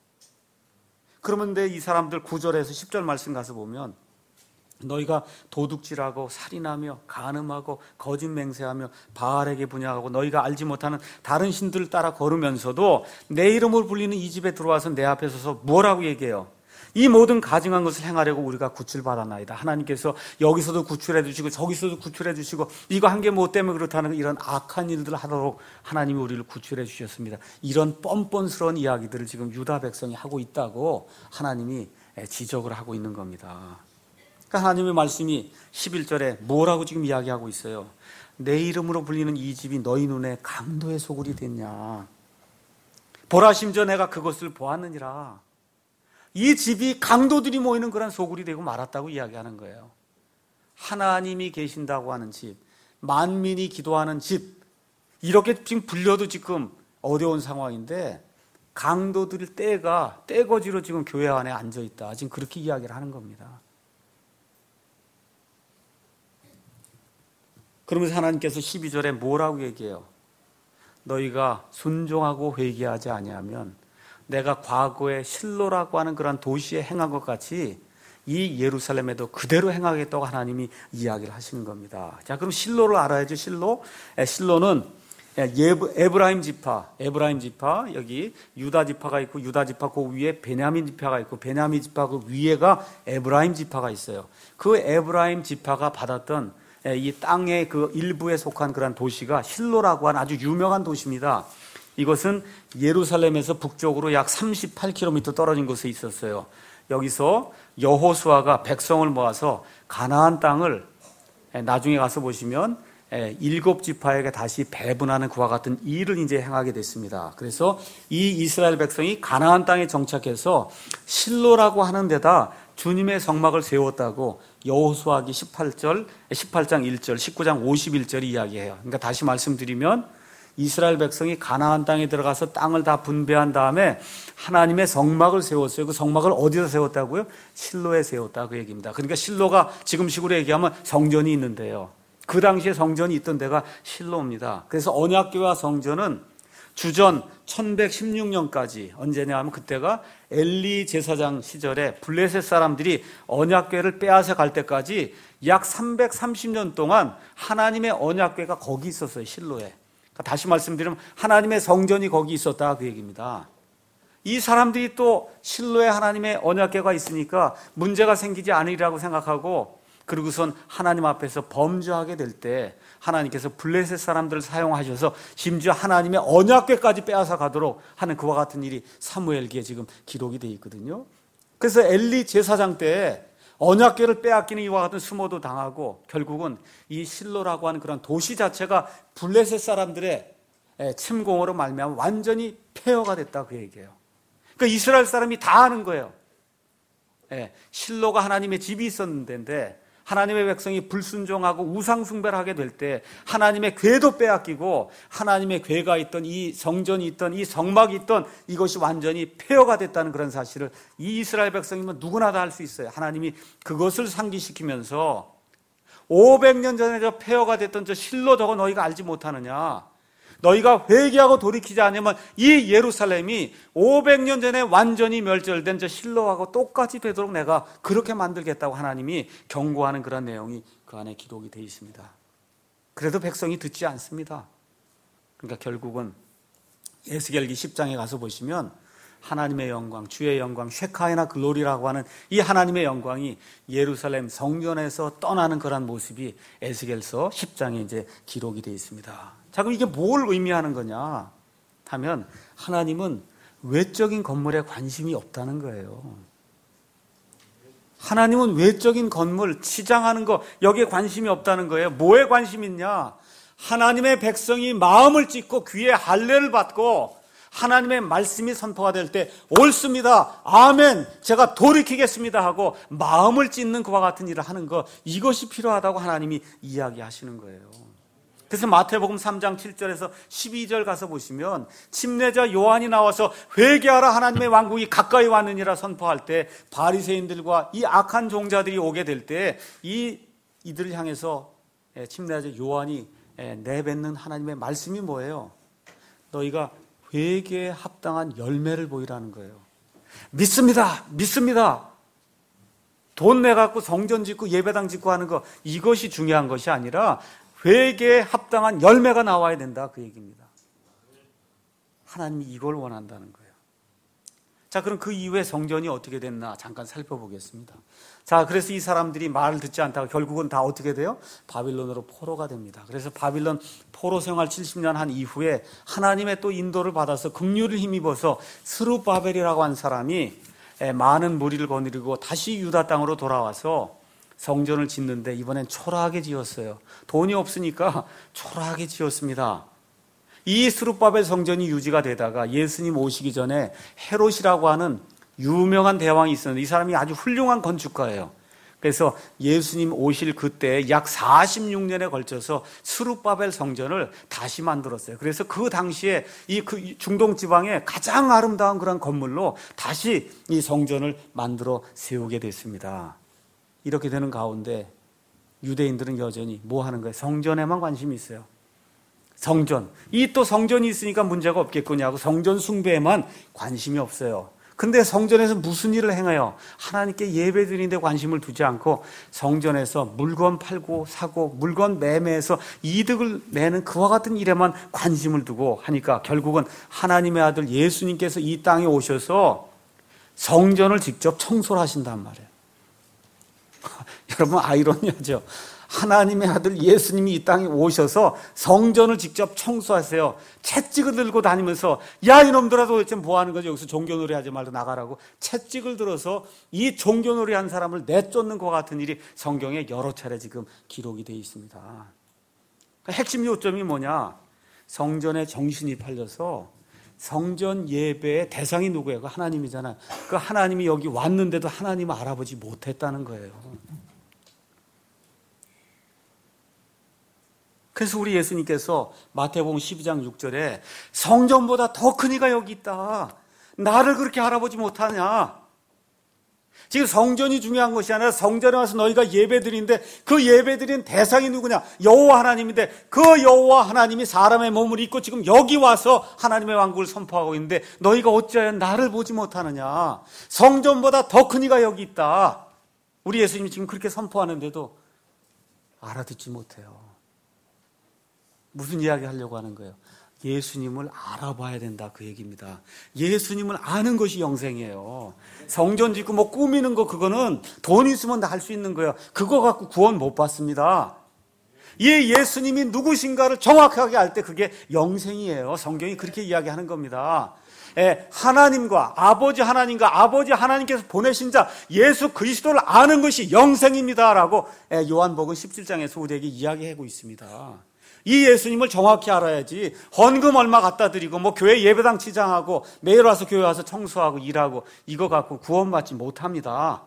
S1: 그러면 이 사람들 구 절에서 십 절 말씀 가서 보면 너희가 도둑질하고 살인하며 간음하고 거짓 맹세하며 바알에게 분향하고 너희가 알지 못하는 다른 신들을 따라 걸으면서도 내 이름을 불리는 이 집에 들어와서 내 앞에 서서 뭐라고 얘기해요? 이 모든 가증한 것을 행하려고 우리가 구출받았나이다. 하나님께서 여기서도 구출해 주시고 저기서도 구출해 주시고 이거 한 게 뭐 때문에 그렇다는 이런 악한 일들을 하도록 하나님이 우리를 구출해 주셨습니다. 이런 뻔뻔스러운 이야기들을 지금 유다 백성이 하고 있다고 하나님이 지적을 하고 있는 겁니다. 그러니까 하나님의 말씀이 십일 절에 뭐라고 지금 이야기하고 있어요? 내 이름으로 불리는 이 집이 너희 눈에 강도의 소굴이 됐냐. 보라 심지어 내가 그것을 보았느니라. 이 집이 강도들이 모이는 그런 소굴이 되고 말았다고 이야기하는 거예요. 하나님이 계신다고 하는 집, 만민이 기도하는 집, 이렇게 지금 불려도 지금 어려운 상황인데 강도들 때가 떼거지로 지금 교회 안에 앉아있다. 지금 그렇게 이야기를 하는 겁니다. 그러면서 하나님께서 십이 절에 뭐라고 얘기해요? 너희가 순종하고 회개하지 아니하면 내가 과거에 실로라고 하는 그런 도시에 행한 것 같이 이 예루살렘에도 그대로 행하겠다고 하나님이 이야기를 하시는 겁니다. 자, 그럼 실로를 알아야죠. 실로. 실로는 에브라임 지파, 에브라임 지파, 여기 유다 지파가 있고 유다 지파 그 위에 베냐민 지파가 있고 베냐민 지파 그 위에가 에브라임 지파가 있어요. 그 에브라임 지파가 받았던 이 땅의 그 일부에 속한 그런 도시가 실로라고 하는 아주 유명한 도시입니다. 이것은 예루살렘에서 북쪽으로 약 삼십팔 킬로미터 떨어진 곳에 있었어요. 여기서 여호수아가 백성을 모아서 가나안 땅을 나중에 가서 보시면 일곱 지파에게 다시 배분하는 그와 같은 일을 이제 행하게 됐습니다. 그래서 이 이스라엘 백성이 가나안 땅에 정착해서 실로라고 하는 데다 주님의 성막을 세웠다고 여호수아기 십팔 절, 십팔 장 일 절, 십구 장 오십일 절이 이야기해요. 그러니까 다시 말씀드리면 이스라엘 백성이 가나안 땅에 들어가서 땅을 다 분배한 다음에 하나님의 성막을 세웠어요. 그 성막을 어디서 세웠다고요? 실로에 세웠다 그 얘기입니다. 그러니까 실로가 지금식으로 얘기하면 성전이 있는데요. 그 당시에 성전이 있던 데가 실로입니다. 그래서 언약궤와 성전은 주전 천백십육 년까지 언제냐 하면 그때가 엘리 제사장 시절에 블레셋 사람들이 언약궤를 빼앗아 갈 때까지 약 삼백삼십 년 동안 하나님의 언약궤가 거기 있었어요. 실로에. 다시 말씀드리면 하나님의 성전이 거기 있었다 그 얘기입니다. 이 사람들이 또 실로에 하나님의 언약궤가 있으니까 문제가 생기지 않으리라고 생각하고 그리고선 하나님 앞에서 범죄하게 될 때 하나님께서 블레셋 사람들을 사용하셔서 심지어 하나님의 언약궤까지 빼앗아 가도록 하는 그와 같은 일이 사무엘기에 지금 기록이 되어 있거든요. 그래서 엘리 제사장 때 언약궤를 빼앗기는 이와 같은 수모도 당하고 결국은 이 실로라고 하는 그런 도시 자체가 블레셋 사람들의 침공으로 말미암아 완전히 폐허가 됐다 그 얘기예요. 그러니까 이스라엘 사람이 다 아는 거예요. 실로가 하나님의 집이 있었는데 하나님의 백성이 불순종하고 우상 숭배를 하게 될 때 하나님의 궤도 빼앗기고 하나님의 궤가 있던 이 성전이 있던 이 성막이 있던 이것이 완전히 폐허가 됐다는 그런 사실을 이 이스라엘 백성이면 누구나 다 알 수 있어요. 하나님이 그것을 상기시키면서 오백 년 전에 저 폐허가 됐던 저 실로 저거 너희가 알지 못하느냐. 너희가 회개하고 돌이키지 않으면 이 예루살렘이 오백 년 전에 완전히 멸절된 저 실로하고 똑같이 되도록 내가 그렇게 만들겠다고 하나님이 경고하는 그런 내용이 그 안에 기록이 되어 있습니다. 그래도 백성이 듣지 않습니다. 그러니까 결국은 에스겔기 십 장에 가서 보시면 하나님의 영광, 주의 영광, 쉐카이나 글로리라고 하는 이 하나님의 영광이 예루살렘 성전에서 떠나는 그런 모습이 에스겔서 십 장에 이제 기록이 되어 있습니다. 자, 그럼 이게 뭘 의미하는 거냐 하면 하나님은 외적인 건물에 관심이 없다는 거예요. 하나님은 외적인 건물, 치장하는 거 여기에 관심이 없다는 거예요. 뭐에 관심이 있냐? 하나님의 백성이 마음을 찢고 귀에 할례를 받고 하나님의 말씀이 선포가 될 때 옳습니다, 아멘, 제가 돌이키겠습니다 하고 마음을 찢는 그와 같은 일을 하는 것, 이것이 필요하다고 하나님이 이야기하시는 거예요. 그래서 마태복음 삼 장 칠 절에서 십이 절 가서 보시면 침례자 요한이 나와서 회개하라 하나님의 왕국이 가까이 왔느니라 선포할 때 바리새인들과 이 악한 종자들이 오게 될 때 이 이들을 향해서 침례자 요한이 내뱉는 하나님의 말씀이 뭐예요? 너희가 회개에 합당한 열매를 보이라는 거예요. 믿습니다, 믿습니다. 돈 내갖고 성전 짓고 예배당 짓고 하는 거 이것이 중요한 것이 아니라 회개에 합당한 열매가 나와야 된다 그 얘기입니다. 하나님이 이걸 원한다는 거예요. 자, 그럼 그 이후에 성전이 어떻게 됐나 잠깐 살펴보겠습니다. 자, 그래서 이 사람들이 말을 듣지 않다가 결국은 다 어떻게 돼요? 바빌론으로 포로가 됩니다. 그래서 바빌론 포로 생활 칠십 년 한 이후에 하나님의 또 인도를 받아서 긍휼을 힘입어서 스룹바벨이라고 한 사람이 많은 무리를 거느리고 다시 유다 땅으로 돌아와서 성전을 짓는데 이번엔 초라하게 지었어요. 돈이 없으니까 초라하게 지었습니다. 이 스룹바벨 성전이 유지가 되다가 예수님 오시기 전에 헤롯이라고 하는 유명한 대왕이 있었는데 이 사람이 아주 훌륭한 건축가예요. 그래서 예수님 오실 그때 약 사십육 년에 걸쳐서 스룹바벨 성전을 다시 만들었어요. 그래서 그 당시에 이 그 중동 지방의 가장 아름다운 그런 건물로 다시 이 성전을 만들어 세우게 됐습니다. 이렇게 되는 가운데 유대인들은 여전히 뭐 하는 거예요? 성전에만 관심이 있어요. 성전. 이 또 성전이 있으니까 문제가 없겠거냐고 성전 숭배에만 관심이 없어요. 근데 성전에서 무슨 일을 행해요? 하나님께 예배 드리는 데 관심을 두지 않고 성전에서 물건 팔고 사고 물건 매매해서 이득을 내는 그와 같은 일에만 관심을 두고 하니까 결국은 하나님의 아들 예수님께서 이 땅에 오셔서 성전을 직접 청소를 하신단 말이에요. 여러분 아이러니하죠. 하나님의 아들 예수님이 이 땅에 오셔서 성전을 직접 청소하세요. 채찍을 들고 다니면서 야 이놈들아 도대체 뭐하는 거지? 여기서 종교놀이 하지 말고 나가라고 채찍을 들어서 이 종교놀이 한 사람을 내쫓는 것 같은 일이 성경에 여러 차례 지금 기록이 되어 있습니다. 핵심 요점이 뭐냐? 성전에 정신이 팔려서 성전 예배의 대상이 누구예요? 그 하나님이잖아요. 그 하나님이 여기 왔는데도 하나님을 알아보지 못했다는 거예요. 그래서 우리 예수님께서 마태복음 십이 장 육 절에 성전보다 더 큰 이가 여기 있다. 나를 그렇게 알아보지 못하냐. 지금 성전이 중요한 것이 아니라 성전에 와서 너희가 예배드리는데 그 예배드리는 대상이 누구냐? 여호와 하나님인데 그 여호와 하나님이 사람의 몸을 입고 지금 여기 와서 하나님의 왕국을 선포하고 있는데 너희가 어찌하여 나를 보지 못하느냐. 성전보다 더 큰 이가 여기 있다. 우리 예수님이 지금 그렇게 선포하는데도 알아듣지 못해요. 무슨 이야기 하려고 하는 거예요? 예수님을 알아봐야 된다 그 얘기입니다. 예수님을 아는 것이 영생이에요. 성전 짓고 뭐 꾸미는 거 그거는 돈 있으면 다 할 수 있는 거예요. 그거 갖고 구원 못 받습니다. 이 예수님이 누구신가를 정확하게 알 때 그게 영생이에요. 성경이 그렇게 이야기하는 겁니다. 예, 하나님과 아버지 하나님과 아버지 하나님께서 보내신 자 예수 그리스도를 아는 것이 영생입니다라고 예, 요한복음 십칠 장에서 우리에게 이야기하고 있습니다. 이 예수님을 정확히 알아야지 헌금 얼마 갖다 드리고 뭐 교회 예배당 치장하고 매일 와서 교회 와서 청소하고 일하고 이거 갖고 구원받지 못합니다.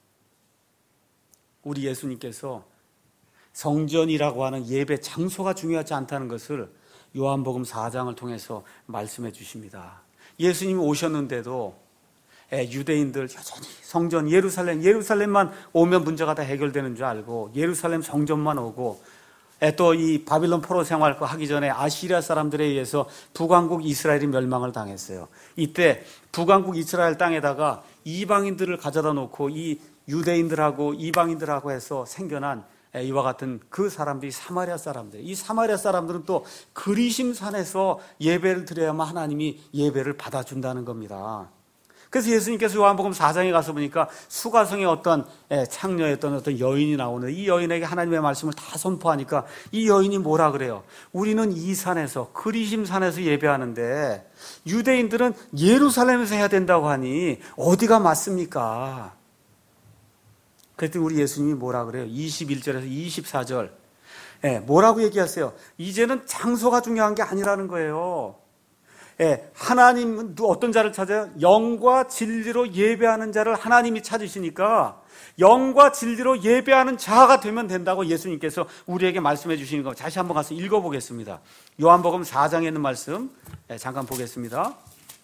S1: 우리 예수님께서 성전이라고 하는 예배 장소가 중요하지 않다는 것을 요한복음 사 장을 통해서 말씀해 주십니다. 예수님이 오셨는데도 유대인들 여전히 성전 예루살렘 예루살렘만 오면 문제가 다 해결되는 줄 알고 예루살렘 성전만 오고 또 이 바빌론 포로 생활 하기 전에 아시리아 사람들에 의해서 북왕국 이스라엘이 멸망을 당했어요. 이때 북왕국 이스라엘 땅에다가 이방인들을 가져다 놓고 이 유대인들하고 이방인들하고 해서 생겨난 이와 같은 그 사람들이 사마리아 사람들. 이 사마리아 사람들은 또 그리심산에서 예배를 드려야만 하나님이 예배를 받아준다는 겁니다. 그래서 예수님께서 요한복음 사 장에 가서 보니까 수가성의 어떤 창녀였던 어떤 여인이 나오는데 이 여인에게 하나님의 말씀을 다 선포하니까 이 여인이 뭐라 그래요? 우리는 이 산에서 그리심산에서 예배하는데 유대인들은 예루살렘에서 해야 된다고 하니 어디가 맞습니까? 그랬더니 우리 예수님이 뭐라 그래요? 이십일 절에서 이십사 절 뭐라고 얘기하세요? 이제는 장소가 중요한 게 아니라는 거예요. 예, 하나님은 어떤 자를 찾아요? 영과 진리로 예배하는 자를 하나님이 찾으시니까 영과 진리로 예배하는 자가 되면 된다고 예수님께서 우리에게 말씀해 주시는 거 다시 한번 가서 읽어보겠습니다. 요한복음 사 장에 있는 말씀 예, 잠깐 보겠습니다.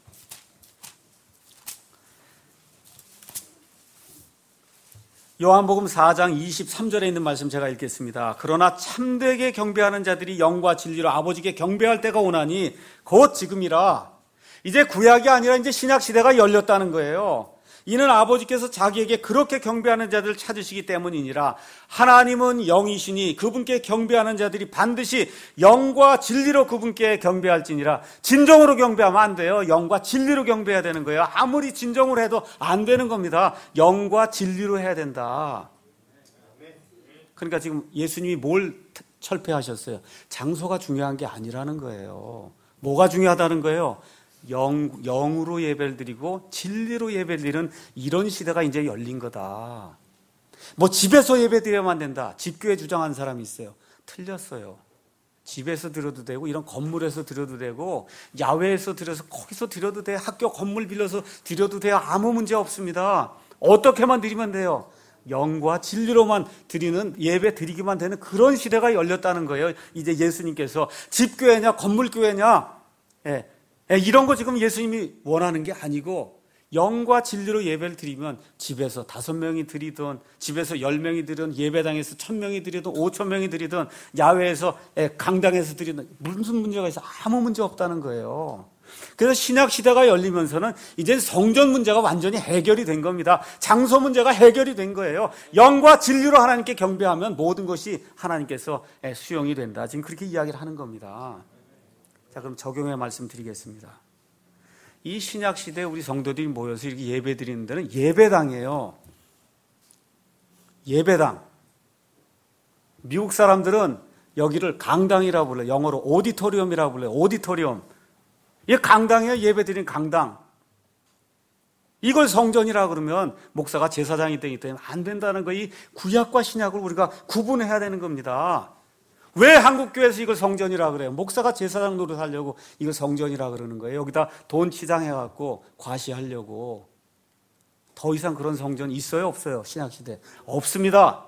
S1: 요한복음 사 장 이십삼 절에 있는 말씀 제가 읽겠습니다. 그러나 참되게 경배하는 자들이 영과 진리로 아버지께 경배할 때가 오나니 곧 지금이라. 이제 구약이 아니라 이제 신약 시대가 열렸다는 거예요. 이는 아버지께서 자기에게 그렇게 경배하는 자들을 찾으시기 때문이니라. 하나님은 영이시니 그분께 경배하는 자들이 반드시 영과 진리로 그분께 경배할지니라. 진정으로 경배하면 안 돼요. 영과 진리로 경배해야 되는 거예요. 아무리 진정으로 해도 안 되는 겁니다. 영과 진리로 해야 된다. 그러니까 지금 예수님이 뭘 철폐하셨어요? 장소가 중요한 게 아니라는 거예요. 뭐가 중요하다는 거예요? 영, 영으로 예배를 드리고 진리로 예배를 드리는 이런 시대가 이제 열린 거다. 뭐 집에서 예배 드려야만 된다. 집교회 주장한 사람이 있어요. 틀렸어요. 집에서 드려도 되고 이런 건물에서 드려도 되고 야외에서 드려서 거기서 드려도 돼. 학교 건물 빌려서 드려도 돼요. 아무 문제 없습니다. 어떻게만 드리면 돼요. 영과 진리로만 드리는, 예배 드리기만 되는 그런 시대가 열렸다는 거예요. 이제 예수님께서 집교회냐 건물교회냐, 예. 이런 거 지금 예수님이 원하는 게 아니고 영과 진리로 예배를 드리면 집에서 다섯 명이 드리든 집에서 열 명이 드리든 예배당에서 천 명이 드리든 오천 명이 드리든 야외에서 강당에서 드리든 무슨 문제가 있어? 아무 문제 없다는 거예요. 그래서 신약 시대가 열리면서는 이제 성전 문제가 완전히 해결이 된 겁니다. 장소 문제가 해결이 된 거예요. 영과 진리로 하나님께 경배하면 모든 것이 하나님께서 수용이 된다. 지금 그렇게 이야기를 하는 겁니다. 자, 그럼 적용해 말씀드리겠습니다. 이 신약 시대에 우리 성도들이 모여서 이렇게 예배 드리는 데는 예배당이에요. 예배당. 미국 사람들은 여기를 강당이라고 불러요. 영어로 오디토리움이라고 불러요. 오디토리움. 이게 강당이에요. 예배 드리는 강당. 이걸 성전이라 그러면 목사가 제사장이 되기 때문에 안 된다는 거, 이 구약과 신약을 우리가 구분해야 되는 겁니다. 왜 한국교회에서 이걸 성전이라 그래요? 목사가 제사장 노릇하려고 이걸 성전이라 그러는 거예요. 여기다 돈 치장해갖고 과시하려고. 더 이상 그런 성전 있어요? 없어요? 신약시대 없습니다.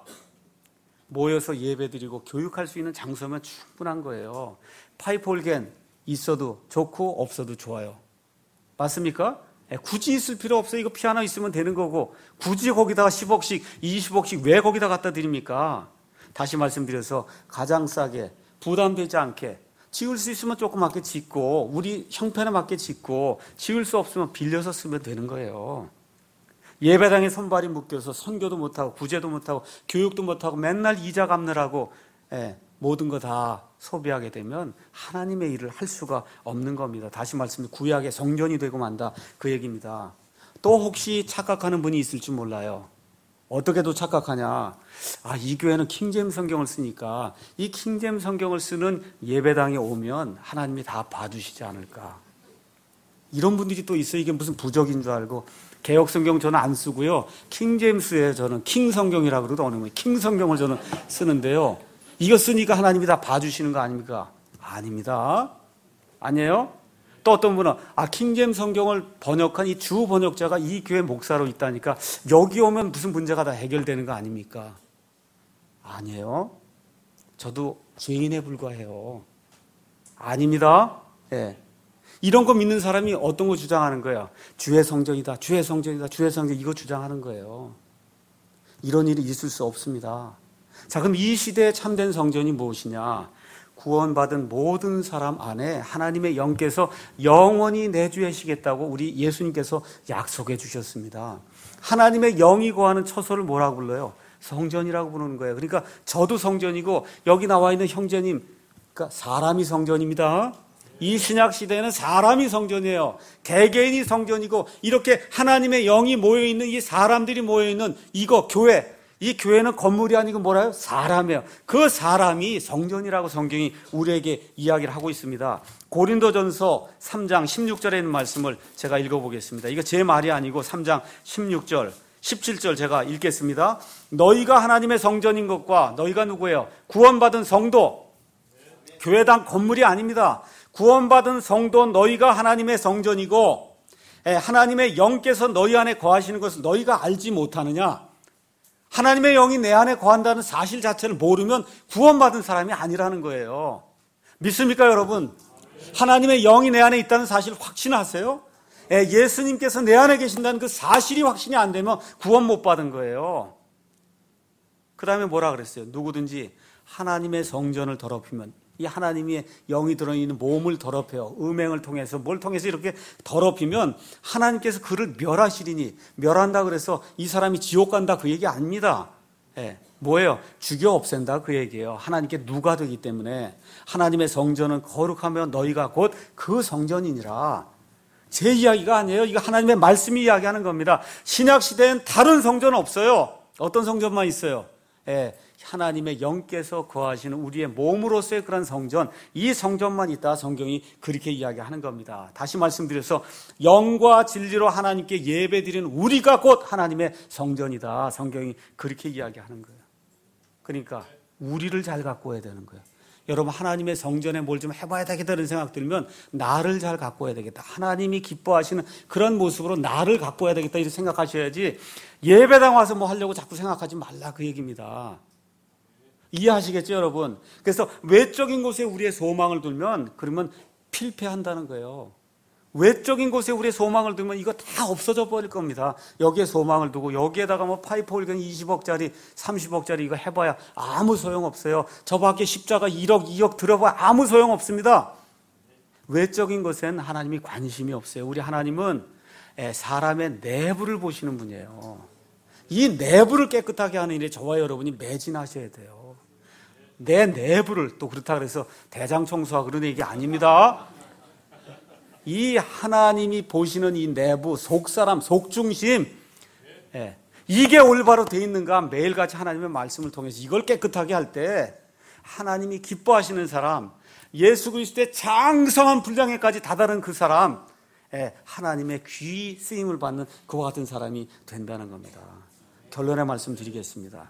S1: 모여서 예배드리고 교육할 수 있는 장소면 충분한 거예요. 파이프 올겐 있어도 좋고 없어도 좋아요. 맞습니까? 굳이 있을 필요 없어요. 이거 피아노 있으면 되는 거고 굳이 거기다가 십억씩 이십억씩 왜 거기다 갖다 드립니까? 다시 말씀드려서 가장 싸게 부담되지 않게 지을 수 있으면 조그맣게 짓고 우리 형편에 맞게 짓고 지을 수 없으면 빌려서 쓰면 되는 거예요. 예배당에 손발이 묶여서 선교도 못하고 구제도 못하고 교육도 못하고 맨날 이자 갚느라고 예, 모든 거 다 소비하게 되면 하나님의 일을 할 수가 없는 겁니다. 다시 말씀드리면 구약의 성전이 되고 만다 그 얘기입니다. 또 혹시 착각하는 분이 있을지 몰라요. 어떻게도 착각하냐. 아, 이 교회는 킹제임스 성경을 쓰니까 이 킹제임스 성경을 쓰는 예배당에 오면 하나님이 다 봐주시지 않을까. 이런 분들이 또 있어요. 이게 무슨 부적인 줄 알고. 개혁 성경 저는 안 쓰고요. 킹제임스에 저는 킹 성경이라고 그러도 어느 킹 성경을 저는 쓰는데요. 이거 쓰니까 하나님이 다 봐주시는 거 아닙니까? 아닙니다. 아니에요? 또 어떤 분은 아 킹제임스 성경을 번역한 이 주 번역자가 이 교회 목사로 있다니까 여기 오면 무슨 문제가 다 해결되는 거 아닙니까? 아니에요. 저도 죄인에 불과해요. 아닙니다. 예. 이런 거 믿는 사람이 어떤 거 주장하는 거예요? 주의 성전이다, 주의 성전이다, 주의 성전 이거 주장하는 거예요. 이런 일이 있을 수 없습니다. 자, 그럼 이 시대의 참된 성전이 무엇이냐? 구원받은 모든 사람 안에 하나님의 영께서 영원히 내주하시겠다고 우리 예수님께서 약속해 주셨습니다. 하나님의 영이 거하는 처소를 뭐라고 불러요? 성전이라고 부르는 거예요. 그러니까 저도 성전이고 여기 나와 있는 형제님, 그러니까 사람이 성전입니다. 이 신약 시대에는 사람이 성전이에요. 개개인이 성전이고 이렇게 하나님의 영이 모여있는 이 사람들이 모여있는 이거 교회, 이 교회는 건물이 아니고 뭐라요? 사람이에요. 그 사람이 성전이라고 성경이 우리에게 이야기를 하고 있습니다. 고린도전서 삼 장 십육 절에 있는 말씀을 제가 읽어보겠습니다. 이거 제 말이 아니고 삼 장 십육 절, 십칠 절 제가 읽겠습니다. 너희가 하나님의 성전인 것과 너희가 누구예요? 구원받은 성도, 교회당 건물이 아닙니다. 구원받은 성도 너희가 하나님의 성전이고 하나님의 영께서 너희 안에 거하시는 것을 너희가 알지 못하느냐? 하나님의 영이 내 안에 거한다는 사실 자체를 모르면 구원받은 사람이 아니라는 거예요. 믿습니까, 여러분? 하나님의 영이 내 안에 있다는 사실 확신하세요? 예수님께서 내 안에 계신다는 그 사실이 확신이 안 되면 구원 못 받은 거예요. 그 다음에 뭐라 그랬어요? 누구든지 하나님의 성전을 더럽히면 이 하나님의 영이 들어있는 몸을 더럽혀요. 음행을 통해서 뭘 통해서 이렇게 더럽히면 하나님께서 그를 멸하시리니, 멸한다 그래서 이 사람이 지옥 간다 그 얘기 아닙니다. 예, 뭐예요? 죽여 없앤다 그 얘기예요. 하나님께 누가 되기 때문에. 하나님의 성전은 거룩하며 너희가 곧 그 성전이니라. 제 이야기가 아니에요. 이거 하나님의 말씀이 이야기하는 겁니다. 신약 시대엔 다른 성전은 없어요. 어떤 성전만 있어요? 예, 하나님의 영께서 거하시는 우리의 몸으로서의 그런 성전, 이 성전만 있다 성경이 그렇게 이야기하는 겁니다. 다시 말씀드려서 영과 진리로 하나님께 예배드리는 우리가 곧 하나님의 성전이다. 성경이 그렇게 이야기하는 거예요. 그러니까 우리를 잘 가꿔야 되는 거예요. 여러분, 하나님의 성전에 뭘 좀 해봐야 되겠다 이런 생각 들면 나를 잘 가꿔야 되겠다. 하나님이 기뻐하시는 그런 모습으로 나를 가꿔야 되겠다 이렇게 생각하셔야지, 예배당 와서 뭐 하려고 자꾸 생각하지 말라 그 얘기입니다. 이해하시겠죠, 여러분? 그래서 외적인 곳에 우리의 소망을 두면 그러면 필패한다는 거예요. 외적인 곳에 우리의 소망을 두면 이거 다 없어져 버릴 겁니다. 여기에 소망을 두고 여기에다가 뭐 파이프 홀건 이십억짜리 삼십억짜리 이거 해봐야 아무 소용없어요. 저 밖에 십자가 일억 이억 들어봐야 아무 소용없습니다. 외적인 것엔 하나님이 관심이 없어요. 우리 하나님은 사람의 내부를 보시는 분이에요. 이 내부를 깨끗하게 하는 일에 저와 여러분이 매진하셔야 돼요. 내 내부를, 또 그렇다 그래서 대장 청소하고 그런 얘기 아닙니다. 이 하나님이 보시는 이 내부, 속사람, 속중심, 예, 이게 올바로 돼 있는가 매일같이 하나님의 말씀을 통해서 이걸 깨끗하게 할 때 하나님이 기뻐하시는 사람, 예수 그리스도의 장성한 분량에까지 다다른 그 사람, 예, 하나님의 귀 쓰임을 받는 그와 같은 사람이 된다는 겁니다. 결론의 말씀 드리겠습니다.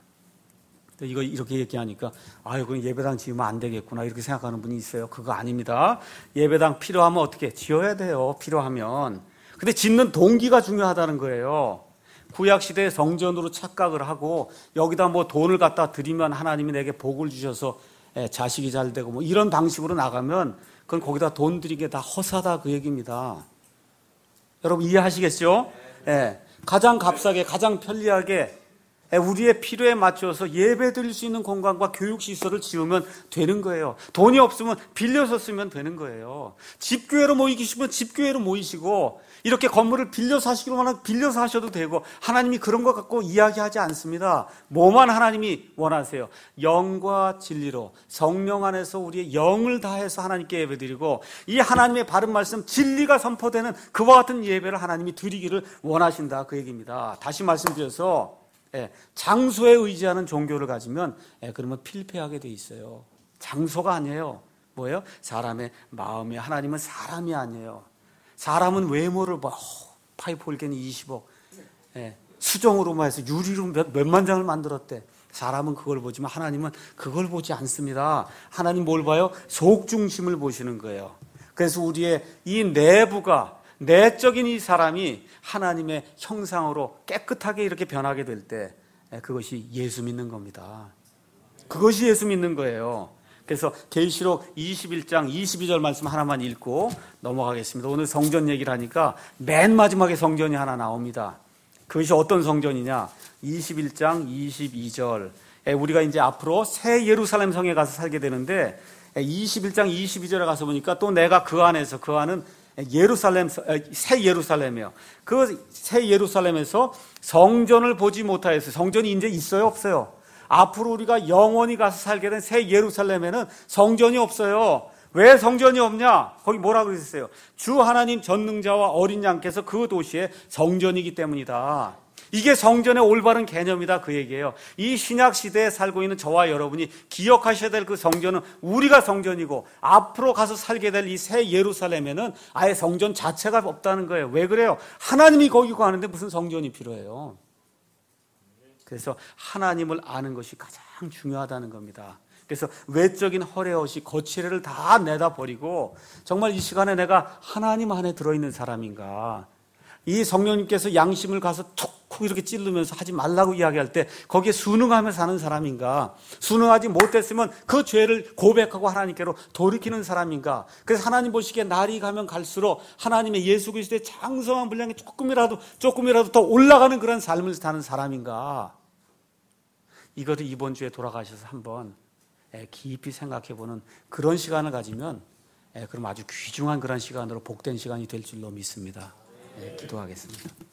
S1: 이거 이렇게 얘기하니까 아유, 그럼 예배당 지으면 안 되겠구나 이렇게 생각하는 분이 있어요. 그거 아닙니다. 예배당 필요하면 어떻게 지어야 돼요. 필요하면. 근데 짓는 동기가 중요하다는 거예요. 구약시대의 성전으로 착각을 하고 여기다 뭐 돈을 갖다 드리면 하나님이 내게 복을 주셔서 자식이 잘 되고 뭐 이런 방식으로 나가면 그건 거기다 돈 드리게 다 허사다 그 얘기입니다. 여러분 이해하시겠죠? 예, 가장 값싸게 가장 편리하게 우리의 필요에 맞춰서 예배 드릴 수 있는 공간과 교육시설을 지으면 되는 거예요. 돈이 없으면 빌려서 쓰면 되는 거예요. 집교회로 모이기 싶으면 집교회로 모이시고, 이렇게 건물을 빌려서 하시기로 하면 빌려서 하셔도 되고, 하나님이 그런 것 갖고 이야기하지 않습니다. 뭐만 하나님이 원하세요? 영과 진리로 성령 안에서 우리의 영을 다해서 하나님께 예배 드리고, 이 하나님의 바른 말씀 진리가 선포되는 그와 같은 예배를 하나님이 드리기를 원하신다 그 얘기입니다. 다시 말씀드려서 예, 장소에 의지하는 종교를 가지면 예, 그러면 필패하게 돼 있어요. 장소가 아니에요. 뭐예요? 사람의 마음이. 하나님은 사람이 아니에요. 사람은 외모를 봐. 파이프 홀겐이 이십억 예, 수정으로만 해서 유리로 몇, 몇만 장을 만들었대. 사람은 그걸 보지만 하나님은 그걸 보지 않습니다. 하나님 뭘 봐요? 속중심을 보시는 거예요. 그래서 우리의 이 내부가, 내적인 이 사람이 하나님의 형상으로 깨끗하게 이렇게 변하게 될 때 그것이 예수 믿는 겁니다. 그것이 예수 믿는 거예요. 그래서 계시록 이십일 장 이십이 절 말씀 하나만 읽고 넘어가겠습니다. 오늘 성전 얘기를 하니까 맨 마지막에 성전이 하나 나옵니다. 그것이 어떤 성전이냐? 이십일 장 이십이 절. 우리가 이제 앞으로 새 예루살렘 성에 가서 살게 되는데 이십일 장 이십이 절에 가서 보니까 또 내가 그 안에서, 그 안은 예루살렘, 새 예루살렘이요. 그 새 예루살렘에서 성전을 보지 못하였어요. 성전이 이제 있어요, 없어요? 앞으로 우리가 영원히 가서 살게 된 새 예루살렘에는 성전이 없어요. 왜 성전이 없냐? 거기 뭐라고 그랬어요? 주 하나님 전능자와 어린 양께서 그 도시의 성전이기 때문이다. 이게 성전의 올바른 개념이다 그 얘기예요. 이 신약 시대에 살고 있는 저와 여러분이 기억하셔야 될 그 성전은 우리가 성전이고, 앞으로 가서 살게 될 이 새 예루살렘에는 아예 성전 자체가 없다는 거예요. 왜 그래요? 하나님이 거기 가는데 무슨 성전이 필요해요? 그래서 하나님을 아는 것이 가장 중요하다는 겁니다. 그래서 외적인 허례허시 거칠애를 다 내다 버리고, 정말 이 시간에 내가 하나님 안에 들어있는 사람인가, 이 성령님께서 양심을 가서 툭 이렇게 찌르면서 하지 말라고 이야기할 때 거기에 순응하며 사는 사람인가, 순응하지 못했으면 그 죄를 고백하고 하나님께로 돌이키는 사람인가. 그래서 하나님 보시기에 날이 가면 갈수록 하나님의 예수 그리스도의 장성한 분량이 조금이라도 조금이라도 더 올라가는 그런 삶을 사는 사람인가. 이거를 이번 주에 돌아가셔서 한번 깊이 생각해보는 그런 시간을 가지면 그럼 아주 귀중한 그런 시간으로 복된 시간이 될 줄로 믿습니다. 기도하겠습니다.